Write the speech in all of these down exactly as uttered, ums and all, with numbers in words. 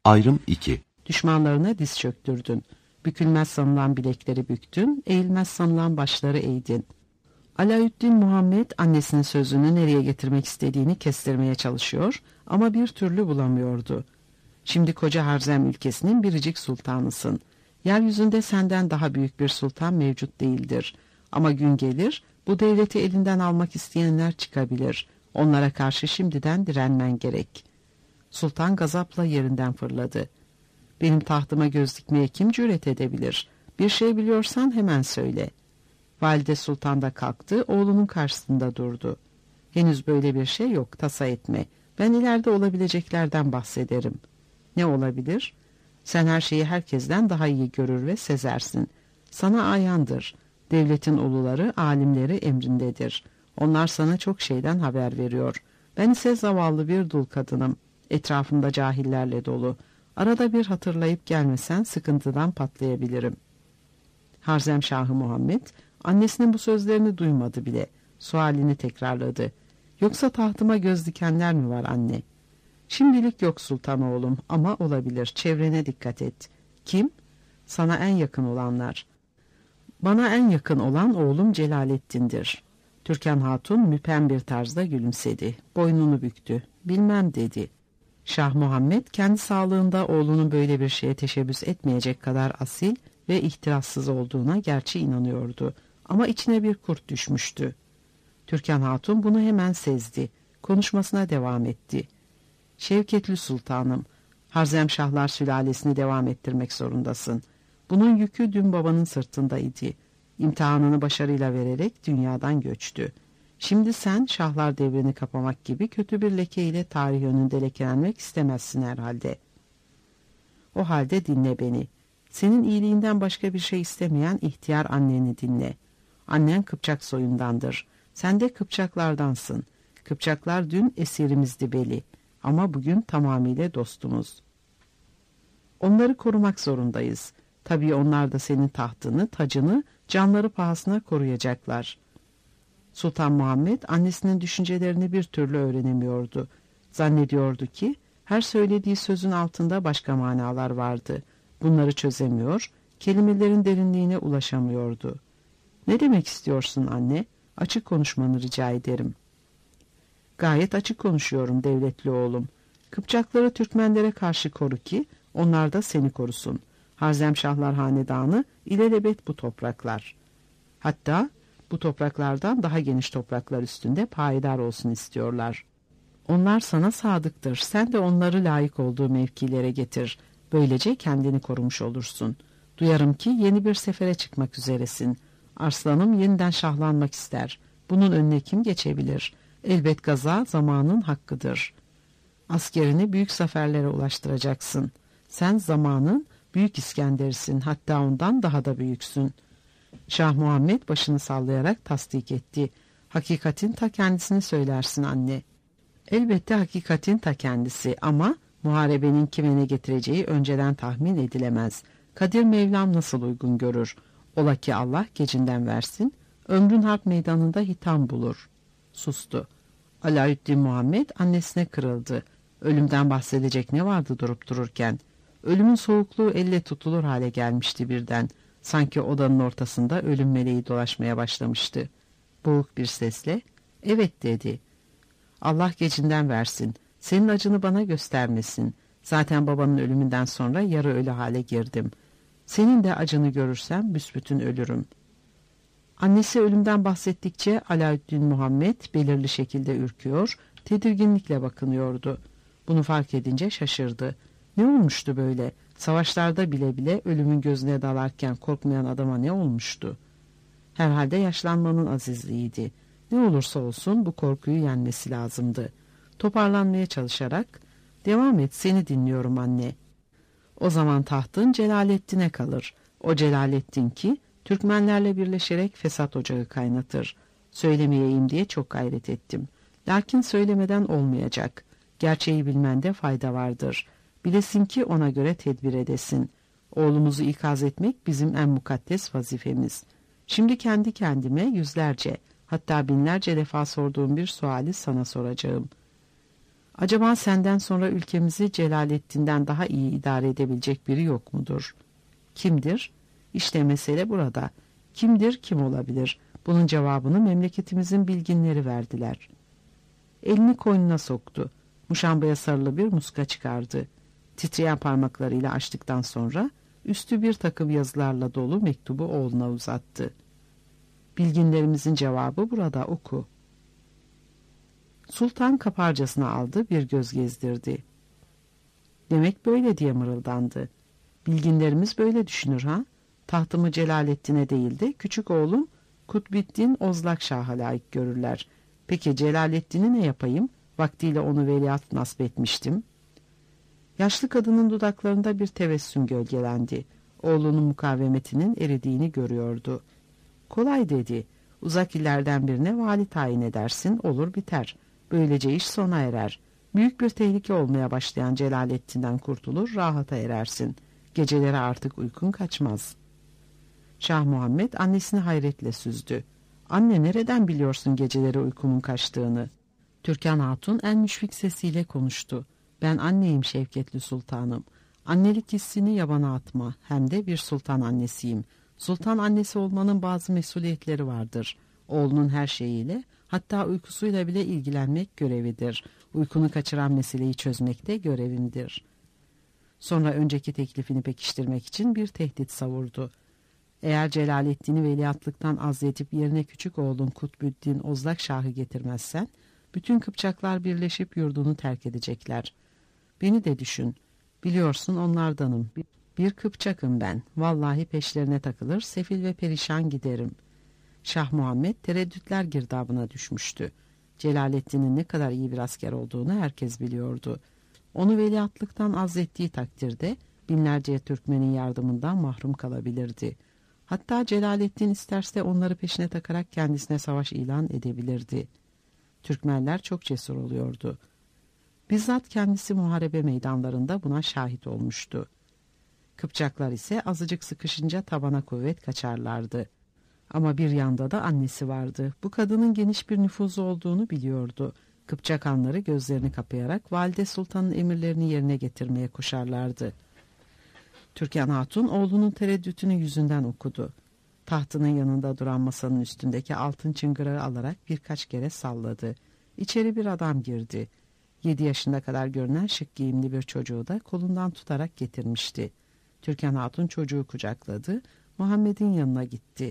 Ayrım iki. Düşmanlarına diz çöktürdün. Bükülmez sanılan bilekleri büktün, eğilmez sanılan başları eğdin. Alaüddin Muhammed annesinin sözünü nereye getirmek istediğini kestirmeye çalışıyor ama bir türlü bulamıyordu. Şimdi koca Harzem ülkesinin biricik sultanısın. Yeryüzünde senden daha büyük bir sultan mevcut değildir. Ama gün gelir, bu devleti elinden almak isteyenler çıkabilir. Onlara karşı şimdiden direnmen gerek. Sultan gazapla yerinden fırladı. Benim tahtıma göz dikmeye kim cüret edebilir? Bir şey biliyorsan hemen söyle. Valide Sultan da kalktı, oğlunun karşısında durdu. Henüz böyle bir şey yok, tasa etme. Ben ileride olabileceklerden bahsederim. Ne olabilir? Sen her şeyi herkesten daha iyi görür ve sezersin. Sana ayandır. Devletin uluları, alimleri emrindedir. Onlar sana çok şeyden haber veriyor. Ben ise zavallı bir dul kadınım. Etrafımda cahillerle dolu. Arada bir hatırlayıp gelmesen sıkıntıdan patlayabilirim. Harzemşahı Muhammed annesinin bu sözlerini duymadı bile. Sualini tekrarladı. Yoksa tahtıma göz dikenler mi var anne? Şimdilik yok sultan oğlum ama olabilir. Çevrene dikkat et. Kim? Sana en yakın olanlar. Bana en yakın olan oğlum Celalettin'dir. Türkan Hatun müphem bir tarzda gülümsedi. Boynunu büktü. Bilmem dedi. Şah Muhammed kendi sağlığında oğlunun böyle bir şeye teşebbüs etmeyecek kadar asil ve ihtirassız olduğuna gerçi inanıyordu. Ama içine bir kurt düşmüştü. Türkan Hatun bunu hemen sezdi. Konuşmasına devam etti. Şevketli sultanım, Harzemşahlar sülalesini devam ettirmek zorundasın. Bunun yükü dün babanın sırtındaydı. İmtihanını başarıyla vererek dünyadan göçtü. Şimdi sen şahlar devrini kapamak gibi kötü bir lekeyle tarih önünde lekelenmek istemezsin herhalde. O halde dinle beni. Senin iyiliğinden başka bir şey istemeyen ihtiyar anneni dinle. Annen Kıpçak soyundandır. Sen de Kıpçaklardansın. Kıpçaklar dün esirimizdi beli. Ama bugün tamamıyla dostumuz. Onları korumak zorundayız. Tabii onlar da senin tahtını, tacını canları pahasına koruyacaklar. Sultan Muhammed annesinin düşüncelerini bir türlü öğrenemiyordu. Zannediyordu ki her söylediği sözün altında başka manalar vardı. Bunları çözemiyor, kelimelerin derinliğine ulaşamıyordu. Ne demek istiyorsun anne? Açık konuşmanı rica ederim. Gayet açık konuşuyorum devletli oğlum. Kıpçakları Türkmenlere karşı koru ki onlar da seni korusun. Harzemşahlar hanedanı ilelebet bu topraklar. Hatta bu topraklardan daha geniş topraklar üstünde payidar olsun istiyorlar. Onlar sana sadıktır. Sen de onları layık olduğu mevkilere getir. Böylece kendini korumuş olursun. Duyarım ki yeni bir sefere çıkmak üzeresin. Arslanım yeniden şahlanmak ister. Bunun önüne kim geçebilir? Elbet gaza zamanın hakkıdır. Askerini büyük zaferlere ulaştıracaksın. Sen zamanın Büyük İskender'sin, hatta ondan daha da büyüksün. Şah Muhammed başını sallayarak tasdik etti. Hakikatin ta kendisini söylersin anne. Elbette hakikatin ta kendisi ama muharebenin kime ne getireceği önceden tahmin edilemez. Kadir Mevlam nasıl uygun görür? Ola ki Allah gecinden versin, ömrün harp meydanında hitam bulur. Sustu. Alaüddin Muhammed annesine kırıldı. Ölümden bahsedecek ne vardı durup dururken? Ölümün soğukluğu elle tutulur hale gelmişti birden. Sanki odanın ortasında ölüm meleği dolaşmaya başlamıştı. Boğuk bir sesle, evet dedi. Allah gecinden versin, senin acını bana göstermesin. Zaten babanın ölümünden sonra yarı ölü hale girdim. Senin de acını görürsem büsbütün ölürüm. Annesi ölümden bahsettikçe Alaüddin Muhammed belirli şekilde ürküyor, tedirginlikle bakınıyordu. Bunu fark edince şaşırdı. Ne olmuştu böyle? Savaşlarda bile bile ölümün gözüne dalarken korkmayan adama ne olmuştu? Herhalde yaşlanmanın azizliğiydi. Ne olursa olsun bu korkuyu yenmesi lazımdı. Toparlanmaya çalışarak, devam et seni dinliyorum anne. O zaman tahtın Celalettin'e kalır. O Celalettin ki Türkmenlerle birleşerek fesat ocağı kaynatır. Söylemeyeyim diye çok gayret ettim. Lakin söylemeden olmayacak. Gerçeği bilmende fayda vardır. Bilesin ki ona göre tedbir edesin. Oğlumuzu ikaz etmek bizim en mukaddes vazifemiz. Şimdi kendi kendime yüzlerce, hatta binlerce defa sorduğum bir suali sana soracağım. Acaba senden sonra ülkemizi Celalettin'den daha iyi idare edebilecek biri yok mudur? Kimdir? İşte mesele burada. Kimdir, kim olabilir? Bunun cevabını memleketimizin bilginleri verdiler. Elini koynuna soktu. Muşambaya sarılı bir muska çıkardı. Titreyen parmaklarıyla açtıktan sonra üstü bir takım yazılarla dolu mektubu oğluna uzattı. Bilginlerimizin cevabı burada, oku. Sultan kaparcasına aldı, bir göz gezdirdi. Demek böyle diye mırıldandı. Bilginlerimiz böyle düşünür ha? Tahtımı Celalettin'e değil de küçük oğlum Kutbettin Ozlak Şah'a layık görürler. Peki Celalettin'i ne yapayım? Vaktiyle onu veliaht nasip etmiştim. Yaşlı kadının dudaklarında bir tebessüm gölgelendi. Oğlunun mukavemetinin eridiğini görüyordu. Kolay dedi. Uzak illerden birine vali tayin edersin, olur biter. Böylece iş sona erer. Büyük bir tehlike olmaya başlayan Celalettin'den kurtulur, rahata erersin. Geceleri artık uykun kaçmaz. Şah Muhammed annesini hayretle süzdü. Anne, nereden biliyorsun geceleri uykumun kaçtığını? Türkan Hatun en müşfik sesiyle konuştu. Ben anneyim Şevketli Sultanım. Annelik hissini yabana atma. Hem de bir sultan annesiyim. Sultan annesi olmanın bazı mesuliyetleri vardır. Oğlunun her şeyiyle, hatta uykusuyla bile ilgilenmek görevidir. Uykunu kaçıran meseleyi çözmek de görevimdir. Sonra önceki teklifini pekiştirmek için bir tehdit savurdu. Eğer Celalettin'i veliahtlıktan azledip yerine küçük oğlun Kutbüddin Ozlak Şah'ı getirmezsen, bütün Kıpçaklar birleşip yurdunu terk edecekler. Beni de düşün. Biliyorsun onlardanım. Bir Kıpçakım ben. Vallahi peşlerine takılır, sefil ve perişan giderim. Şah Muhammed tereddütler girdabına düşmüştü. Celalettin'in ne kadar iyi bir asker olduğunu herkes biliyordu. Onu veliahtlıktan azlettiği takdirde binlerce Türkmenin yardımından mahrum kalabilirdi. Hatta Celalettin isterse onları peşine takarak kendisine savaş ilan edebilirdi. Türkmenler çok cesur oluyordu. Bizzat kendisi muharebe meydanlarında buna şahit olmuştu. Kıpçaklar ise azıcık sıkışınca tabana kuvvet kaçarlardı. Ama bir yanda da annesi vardı. Bu kadının geniş bir nüfuzu olduğunu biliyordu. Kıpçak hanları gözlerini kapayarak Valide Sultan'ın emirlerini yerine getirmeye koşarlardı. Türkan Hatun oğlunun tereddütünü yüzünden okudu. Tahtının yanında duran masanın üstündeki altın çıngırağı alarak birkaç kere salladı. İçeri bir adam girdi. Yedi yaşında kadar görünen şık giyimli bir çocuğu da kolundan tutarak getirmişti. Türkan Hatun çocuğu kucakladı, Muhammed'in yanına gitti.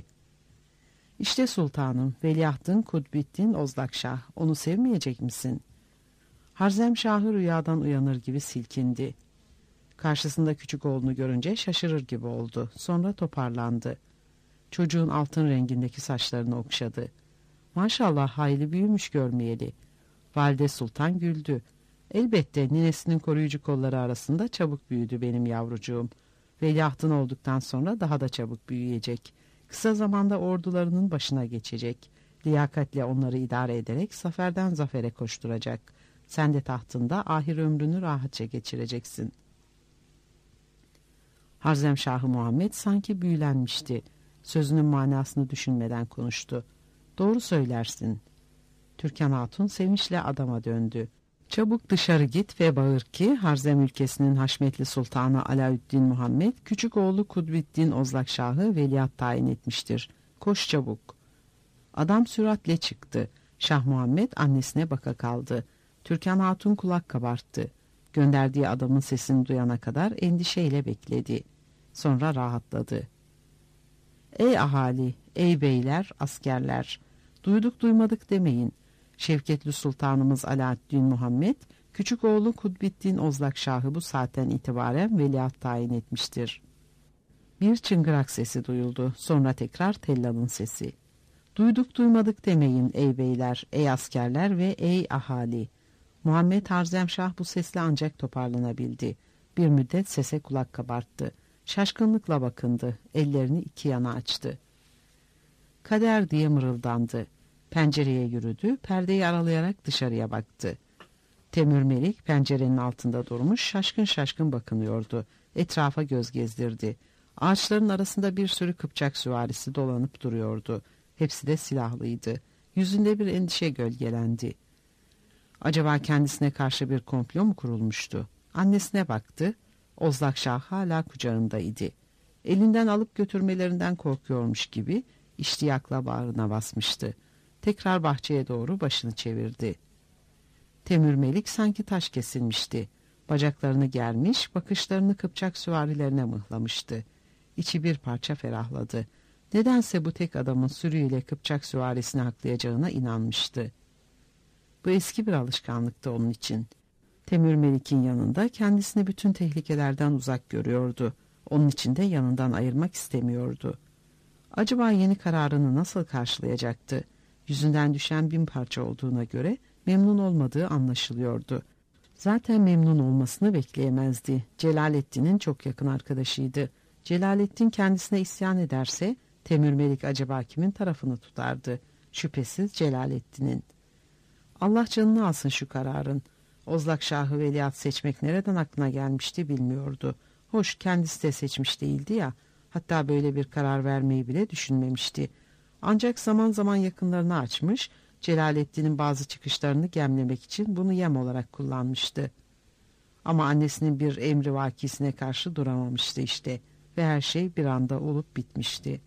İşte sultanım, veliahtın Kutbettin Ozlak Şah, onu sevmeyecek misin? Harzem Şahı rüyadan uyanır gibi silkindi. Karşısında küçük oğlunu görünce şaşırır gibi oldu. Sonra toparlandı. Çocuğun altın rengindeki saçlarını okşadı. Maşallah hayli büyümüş görmeyeli. Valide Sultan güldü. Elbette ninesinin koruyucu kolları arasında çabuk büyüdü benim yavrucuğum. Veliahtın olduktan sonra daha da çabuk büyüyecek. Kısa zamanda ordularının başına geçecek. Liyakatle onları idare ederek zaferden zafere koşturacak. Sen de tahtında ahir ömrünü rahatça geçireceksin. Harzemşahı Muhammed sanki büyülenmişti. Sözünün manasını düşünmeden konuştu. Doğru söylersin. Türkan Hatun sevinçle adama döndü. Çabuk dışarı git ve bağır ki Harzem ülkesinin haşmetli sultanı Alaüddin Muhammed küçük oğlu Kudbettin Ozlak Şah'ı veliaht tayin etmiştir. Koş çabuk. Adam süratle çıktı. Şah Muhammed annesine baka kaldı. Türkan Hatun kulak kabarttı. Gönderdiği adamın sesini duyana kadar endişeyle bekledi. Sonra rahatladı. Ey ahali, ey beyler, askerler, duyduk duymadık demeyin. Şevketli Sultanımız Alaaddin Muhammed, küçük oğlu Kudbettin Ozlak Şah'ı bu saatten itibaren veliaht tayin etmiştir. Bir çıngırak sesi duyuldu. Sonra tekrar tellanın sesi. Duyduk duymadık demeyin ey beyler, ey askerler ve ey ahali. Muhammed Harzemşah bu sesle ancak toparlanabildi. Bir müddet sese kulak kabarttı. Şaşkınlıkla bakındı. Ellerini iki yana açtı. Kader diye mırıldandı. Pencereye yürüdü. Perdeyi aralayarak dışarıya baktı. Temür Melik pencerenin altında durmuş şaşkın şaşkın bakınıyordu. Etrafa göz gezdirdi. Ağaçların arasında bir sürü Kıpçak süvarisi dolanıp duruyordu. Hepsi de silahlıydı. Yüzünde bir endişe gölgelendi. Acaba kendisine karşı bir komplo mu kurulmuştu? Annesine baktı. Ozlak Şah hala kucağındaydı. Elinden alıp götürmelerinden korkuyormuş gibi iştiyakla bağrına basmıştı. Tekrar bahçeye doğru başını çevirdi. Temür Melik sanki taş kesilmişti. Bacaklarını germiş, bakışlarını Kıpçak süvarilerine mıhlamıştı. İçi bir parça ferahladı. Nedense bu tek adamın sürüyle Kıpçak süvarisini haklayacağına inanmıştı. Bu eski bir alışkanlıktı onun için. Temür Melik'in yanında kendisini bütün tehlikelerden uzak görüyordu. Onun için de yanından ayırmak istemiyordu. Acaba yeni kararını nasıl karşılayacaktı? Yüzünden düşen bin parça olduğuna göre memnun olmadığı anlaşılıyordu. Zaten memnun olmasını bekleyemezdi. Celaleddin'in çok yakın arkadaşıydı. Celaleddin kendisine isyan ederse Temür Melik acaba kimin tarafını tutardı? Şüphesiz Celaleddin'in. Allah canını alsın şu kararın. Ozlak Şah'ı veliaht seçmek nereden aklına gelmişti bilmiyordu. Hoş kendisi de seçmiş değildi ya, hatta böyle bir karar vermeyi bile düşünmemişti. Ancak zaman zaman yakınlarını açmış, Celaleddin'in bazı çıkışlarını gemlemek için bunu yem olarak kullanmıştı. Ama annesinin bir emri vakisine karşı duramamıştı işte ve her şey bir anda olup bitmişti.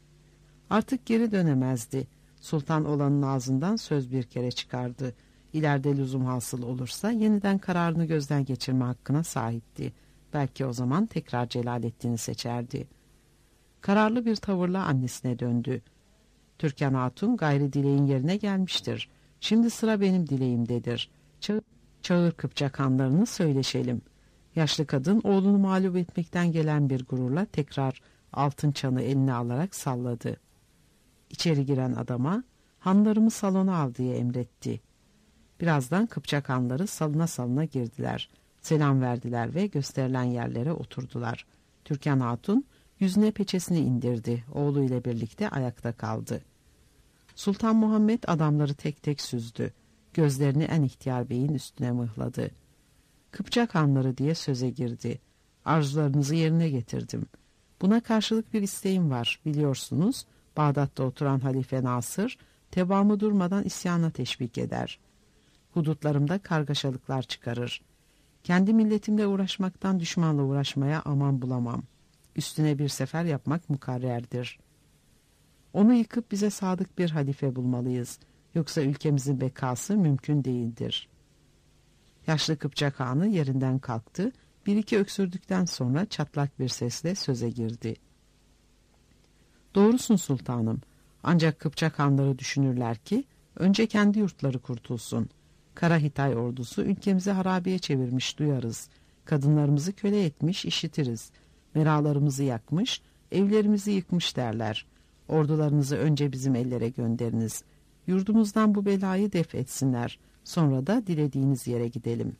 Artık geri dönemezdi. Sultan olanın ağzından söz bir kere çıkardı. İleride lüzum hasıl olursa yeniden kararını gözden geçirme hakkına sahipti. Belki o zaman tekrar Celaleddin'i seçerdi. Kararlı bir tavırla annesine döndü. Türkan Hatun gayri dileğin yerine gelmiştir. Şimdi sıra benim dileğimdedir. Ça çağır Kıpçak hanlarını söyleşelim. Yaşlı kadın oğlunu mağlup etmekten gelen bir gururla tekrar altın çanı eline alarak salladı. İçeri giren adama hanlarımı salona al diye emretti. Birazdan Kıpçak hanları salına salına girdiler. Selam verdiler ve gösterilen yerlere oturdular. Türkan Hatun yüzüne peçesini indirdi. Oğlu ile birlikte ayakta kaldı. Sultan Muhammed adamları tek tek süzdü. Gözlerini en ihtiyar beyin üstüne mıhladı. Kıpçak hanları diye söze girdi. Arzularınızı yerine getirdim. Buna karşılık bir isteğim var. Biliyorsunuz Bağdat'ta oturan Halife Nasır tebaamı durmadan isyana teşvik eder. Hudutlarımda kargaşalıklar çıkarır. Kendi milletimle uğraşmaktan düşmanla uğraşmaya aman bulamam. Üstüne bir sefer yapmak mukarrerdir. Onu yıkıp bize sadık bir halife bulmalıyız. Yoksa ülkemizin bekası mümkün değildir. Yaşlı Kıpçak Hanı yerinden kalktı. Bir iki öksürdükten sonra çatlak bir sesle söze girdi. Doğrusun sultanım. Ancak Kıpçak hanları düşünürler ki önce kendi yurtları kurtulsun. Kara Hitay ordusu ülkemizi harabeye çevirmiş duyarız. Kadınlarımızı köle etmiş işitiriz. Meralarımızı yakmış, evlerimizi yıkmış derler. Ordularınızı önce bizim ellere gönderiniz. Yurdumuzdan bu belayı def etsinler. Sonra da dilediğiniz yere gidelim.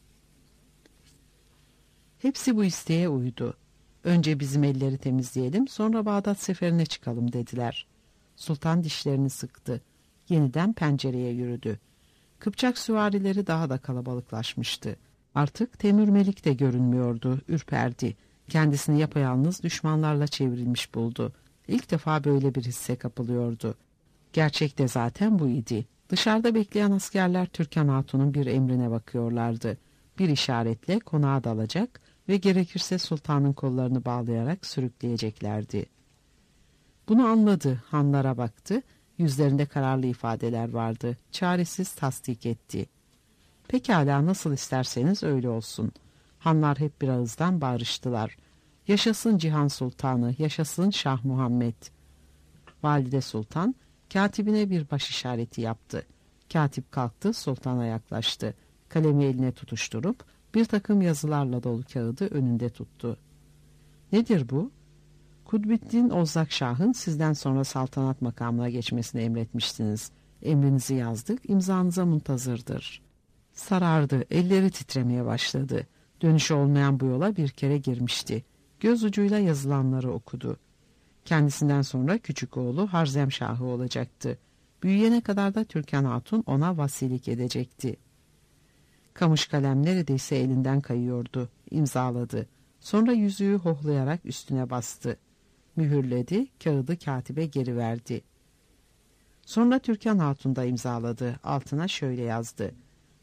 Hepsi bu isteğe uydu. Önce bizim elleri temizleyelim, sonra Bağdat seferine çıkalım dediler. Sultan dişlerini sıktı. Yeniden pencereye yürüdü. Kıpçak süvarileri daha da kalabalıklaşmıştı. Artık Temür Melik de görünmüyordu, ürperdi. Kendisini yapayalnız düşmanlarla çevrilmiş buldu. İlk defa böyle bir hisse kapılıyordu. Gerçek de zaten bu idi. Dışarıda bekleyen askerler Türkan Hatun'un bir emrine bakıyorlardı. Bir işaretle konağa dalacak ve gerekirse sultanın kollarını bağlayarak sürükleyeceklerdi. Bunu anladı, hanlara baktı. Yüzlerinde kararlı ifadeler vardı. Çaresiz tasdik etti. Pekala nasıl isterseniz öyle olsun. Hanlar hep bir ağızdan bağırıştılar. Yaşasın Cihan Sultanı, yaşasın Şah Muhammed. Valide Sultan katibine bir baş işareti yaptı. Katip kalktı, sultana yaklaştı. Kalemi eline tutuşturup bir takım yazılarla dolu kağıdı önünde tuttu. Nedir bu? Kudbettin Ozlak Şah'ın sizden sonra saltanat makamına geçmesini emretmişsiniz. Emrinizi yazdık, imzanıza muntazırdır. Sarardı, elleri titremeye başladı. Dönüşü olmayan bu yola bir kere girmişti. Göz ucuyla yazılanları okudu. Kendisinden sonra küçük oğlu Harzem Şahı olacaktı. Büyüyene kadar da Türkan Hatun ona vasilik edecekti. Kamış kalem neredeyse elinden kayıyordu. İmzaladı. Sonra yüzüğü hohlayarak üstüne bastı. Mühürledi, kağıdı katibe geri verdi. Sonra Türkan Hatun da imzaladı. Altına şöyle yazdı.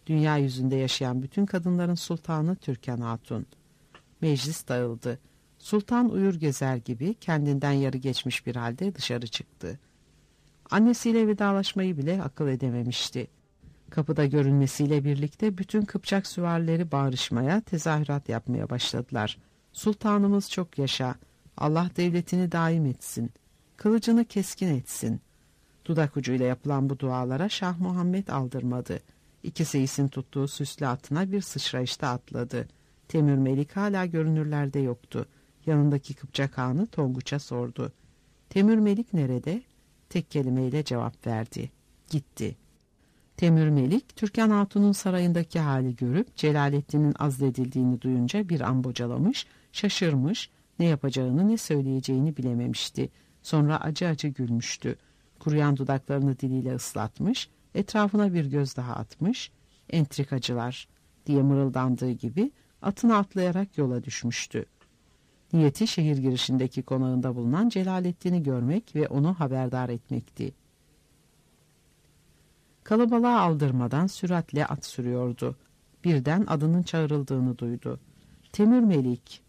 Dünya yüzünde yaşayan bütün kadınların sultanı Türkan Hatun. Meclis dağıldı. Sultan uyur gezer gibi kendinden yarı geçmiş bir halde dışarı çıktı. Annesiyle vedalaşmayı bile akıl edememişti. Kapıda görünmesiyle birlikte bütün Kıpçak süvarileri bağırışmaya, tezahürat yapmaya başladılar. Sultanımız çok yaşa, Allah devletini daim etsin, kılıcını keskin etsin. Dudak ucuyla yapılan bu dualara Şah Muhammed aldırmadı. İki seyisin tuttuğu süslü atına bir sıçrayışta atladı. Temür Melik hala görünürlerde yoktu. Yanındaki Kıpçak Hanı Tonguç'a sordu. Temür Melik nerede? Tek kelimeyle cevap verdi. Gitti. Temür Melik, Türkan Hatun'un sarayındaki hali görüp Celalettin'in azledildiğini duyunca bir an bocalamış, şaşırmış, ne yapacağını ne söyleyeceğini bilememişti. Sonra acı acı gülmüştü. Kuruyan dudaklarını diliyle ıslatmış, etrafına bir göz daha atmış, entrikacılar diye mırıldandığı gibi atına atlayarak yola düşmüştü. Niyeti şehir girişindeki konağında bulunan Celalettin'i görmek ve onu haberdar etmekti. Kalabalığa aldırmadan süratle at sürüyordu. Birden adının çağrıldığını duydu. Temür Melik.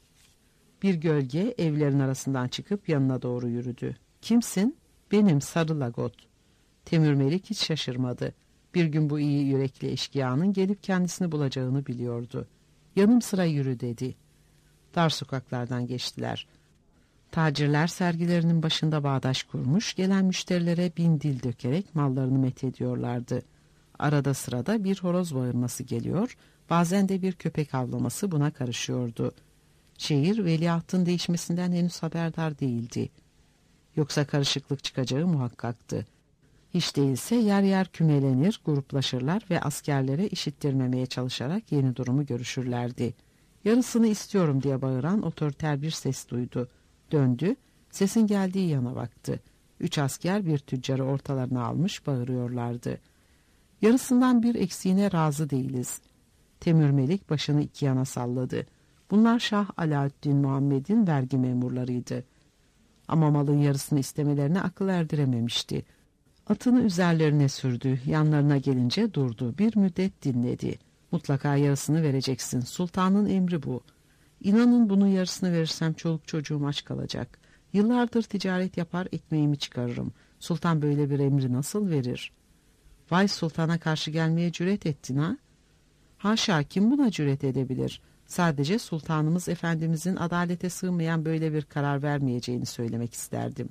Bir gölge evlerin arasından çıkıp yanına doğru yürüdü. Kimsin? Benim Sarı Lagot. Temür Melik hiç şaşırmadı. Bir gün bu iyi yürekli eşkıyanın gelip kendisini bulacağını biliyordu. Yanım sıra yürü dedi. Dar sokaklardan geçtiler. Tacirler sergilerinin başında bağdaş kurmuş, gelen müşterilere bin dil dökerek mallarını methediyorlardı. Arada sırada bir horoz bağırması geliyor, bazen de bir köpek havlaması buna karışıyordu. Şehir veliahtın değişmesinden henüz haberdar değildi. Yoksa karışıklık çıkacağı muhakkaktı. Hiç değilse yer yer kümelenir, gruplaşırlar ve askerlere işittirmemeye çalışarak yeni durumu görüşürlerdi. Yarısını istiyorum diye bağıran otoriter bir ses duydu. Döndü, sesin geldiği yana baktı. Üç asker bir tüccarı ortalarına almış bağırıyorlardı. Yarısından bir eksiğine razı değiliz. Temür Melik başını iki yana salladı. Bunlar Şah Alaaddin Muhammed'in vergi memurlarıydı. Ama malın yarısını istemelerine akıl erdirememişti. Atını üzerlerine sürdü, yanlarına gelince durdu, bir müddet dinledi. Mutlaka yarısını vereceksin, sultanın emri bu. İnanın bunun yarısını verirsem çoluk çocuğum aç kalacak. Yıllardır ticaret yapar ekmeğimi çıkarırım. Sultan böyle bir emri nasıl verir? Vay sultana karşı gelmeye cüret ettin ha? Haşa, kim buna cüret edebilir? Sadece sultanımız efendimizin adalete sığmayan böyle bir karar vermeyeceğini söylemek isterdim.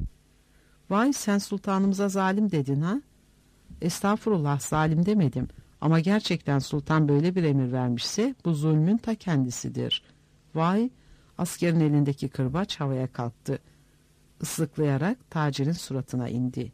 Vay sen sultanımıza zalim dedin ha? Estağfurullah zalim demedim. Ama gerçekten sultan böyle bir emir vermişse bu zulmün ta kendisidir. Vay, askerin elindeki kırbaç havaya kalktı. Islıklayarak tacirin suratına indi.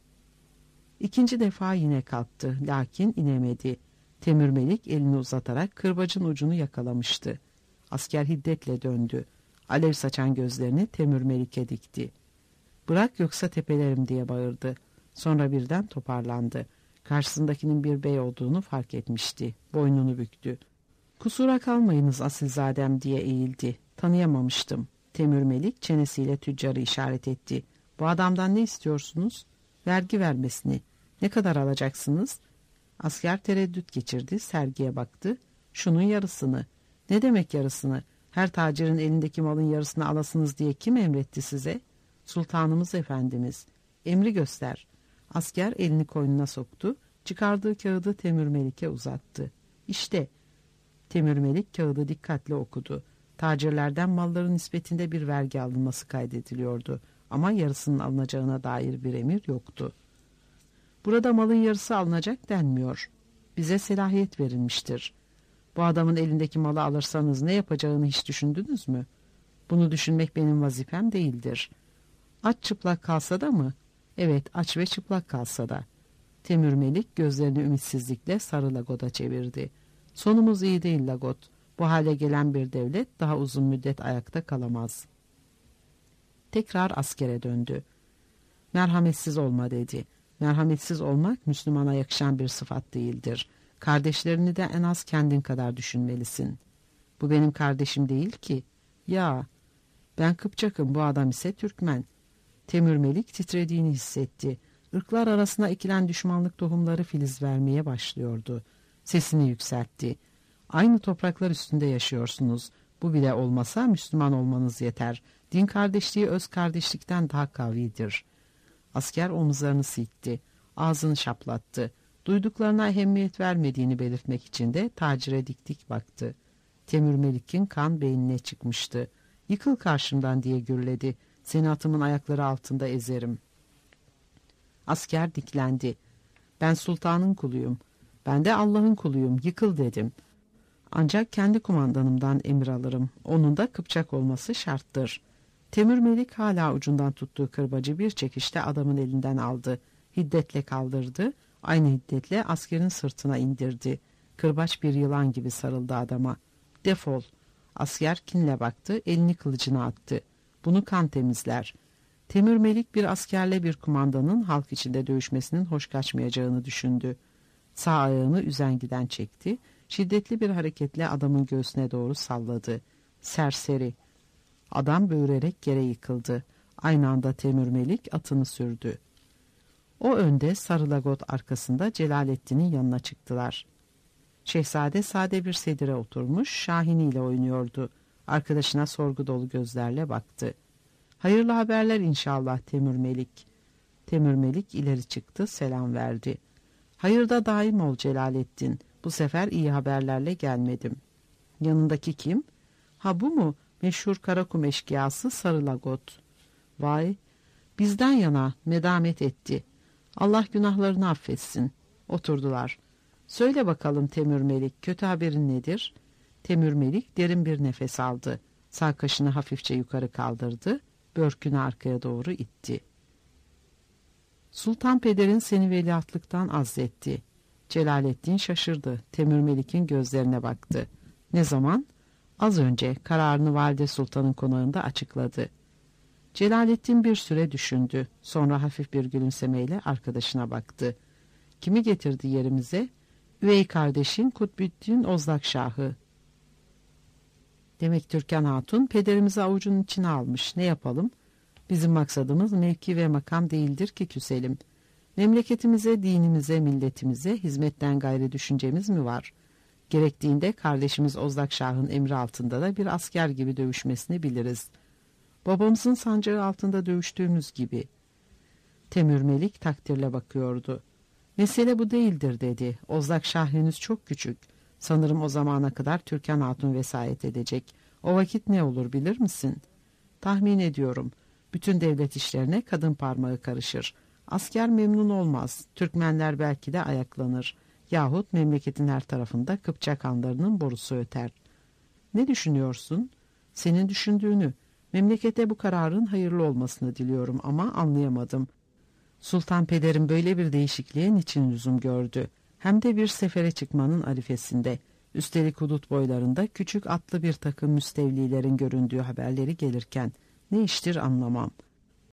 İkinci defa yine kalktı, lakin inemedi. Temür Melik elini uzatarak kırbacın ucunu yakalamıştı. Asker hiddetle döndü. Alev saçan gözlerini Temür Melik'e dikti. Bırak yoksa tepelerim diye bağırdı. Sonra birden toparlandı. Karşısındakinin bir bey olduğunu fark etmişti. Boynunu büktü. Kusura kalmayınız asilzadem diye eğildi. Tanıyamamıştım. Temür Melik çenesiyle tüccarı işaret etti. Bu adamdan ne istiyorsunuz? Vergi vermesini. Ne kadar alacaksınız? Asker tereddüt geçirdi, sergiye baktı. Şunun yarısını. Ne demek yarısını? Her tacirin elindeki malın yarısını alasınız diye kim emretti size? Sultanımız efendimiz. Emri göster. Asker elini koynuna soktu. Çıkardığı kağıdı Temür Melik'e uzattı. İşte. Temür Melik kağıdı dikkatle okudu. Tacirlerden malların nispetinde bir vergi alınması kaydediliyordu. Ama yarısının alınacağına dair bir emir yoktu. Burada malın yarısı alınacak denmiyor. Bize selahiyet verilmiştir. Bu adamın elindeki malı alırsanız ne yapacağını hiç düşündünüz mü? Bunu düşünmek benim vazifem değildir. Aç çıplak kalsa da mı? Evet, aç ve çıplak kalsa da. Temür Melik gözlerini ümitsizlikle Sarı Lagot'a çevirdi. Sonumuz iyi değil Lagot. Bu hale gelen bir devlet daha uzun müddet ayakta kalamaz. Tekrar askere döndü. Merhametsiz olma dedi. Merhametsiz olmak Müslümana yakışan bir sıfat değildir. Kardeşlerini de en az kendin kadar düşünmelisin. Bu benim kardeşim değil ki. Ya, ben Kıpçak'ım, bu adam ise Türkmen. Temür Melik titrediğini hissetti. Irklar arasına ekilen düşmanlık tohumları filiz vermeye başlıyordu. Sesini yükseltti. Aynı topraklar üstünde yaşıyorsunuz. Bu bile olmasa Müslüman olmanız yeter. Din kardeşliği öz kardeşlikten daha kavidir. Asker omuzlarını silkti. Ağzını şaplattı. Duyduklarına ehemmiyet vermediğini belirtmek için de tacire dik dik baktı. Temür Melik'in kan beynine çıkmıştı. Yıkıl karşımdan diye gürledi. Seni atımın ayakları altında ezerim. Asker diklendi. Ben sultanın kuluyum. Ben de Allah'ın kuluyum. Yıkıl dedim. Ancak kendi kumandanımdan emir alırım. Onun da Kıpçak olması şarttır. Temür Melik hala ucundan tuttuğu kırbacı bir çekişte adamın elinden aldı. Hiddetle kaldırdı. Aynı hiddetle askerin sırtına indirdi. Kırbaç bir yılan gibi sarıldı adama. Defol. Asker kinle baktı, elini kılıcına attı. Bunu kan temizler. Temür Melik bir askerle bir kumandanın halk içinde dövüşmesinin hoş kaçmayacağını düşündü. Sağ ayağını üzengiden çekti. Şiddetli bir hareketle adamın göğsüne doğru salladı. Serseri. Adam böğürerek yere yıkıldı. Aynı anda Temür Melik atını sürdü. O önde, Sarı Lagot arkasında Celalettin'in yanına çıktılar. Şehzade sade bir sedire oturmuş, Şahini ile oynuyordu. Arkadaşına sorgu dolu gözlerle baktı. Hayırlı haberler inşallah Temür Melik. Temür Melik ileri çıktı, selam verdi. Hayırda daim ol Celalettin. Bu sefer iyi haberlerle gelmedim. Yanındaki kim? Ha bu mu? Meşhur Karakum eşkıyası Sarı Lagot. Vay, bizden yana medamet etti. Allah günahlarını affetsin. Oturdular. Söyle bakalım Temür Melik, kötü haberin nedir? Temür Melik derin bir nefes aldı. Sağ kaşını hafifçe yukarı kaldırdı. Börkünü arkaya doğru itti. Sultan Pederin seni veliahtlıktan azletti. Celalettin şaşırdı. Temür Melik'in gözlerine baktı. Ne zaman? Az önce kararını Valide Sultan'ın konağında açıkladı. Celalettin bir süre düşündü. Sonra hafif bir gülümsemeyle arkadaşına baktı. Kimi getirdi yerimize? Üvey kardeşin Kutbüddin Ozlak Şahı. Demek Türkan Hatun pederimizi avucunun içine almış. Ne yapalım? Bizim maksadımız mevki ve makam değildir ki küselim. Memleketimize, dinimize, milletimize hizmetten gayrı düşüncemiz mi var? Gerektiğinde kardeşimiz Ozlak Şah'ın emri altında da bir asker gibi dövüşmesini biliriz. Babamızın sancağı altında dövüştüğümüz gibi. Temür Melik takdirle bakıyordu. Mesele bu değildir dedi. Ozlak Şah henüz çok küçük. Sanırım o zamana kadar Türkan Hatun vesayet edecek. O vakit ne olur bilir misin? Tahmin ediyorum. Bütün devlet işlerine kadın parmağı karışır. Asker memnun olmaz. Türkmenler belki de ayaklanır. Yahut memleketin her tarafında Kıpçak hanlarının borusu öter. Ne düşünüyorsun? Senin düşündüğünü. Memlekete bu kararın hayırlı olmasını diliyorum ama anlayamadım. Sultan Pederim böyle bir değişikliğe niçin lüzum gördü? Hem de bir sefere çıkmanın arifesinde. Üstelik hudut boylarında küçük atlı bir takım müstevlilerin göründüğü haberleri gelirken ne iştir anlamam.